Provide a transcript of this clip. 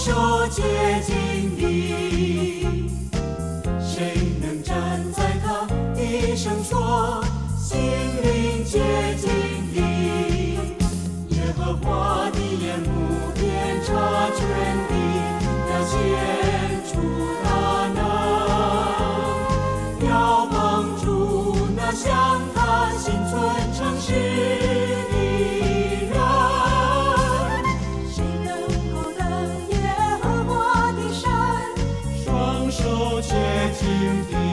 手接近你，谁能站在他的圣所，心灵接近你？耶和华的眼目遍察全地，要显出大能，要帮助那向他心存诚实的人。谁能够登耶和华的山？双手接近地。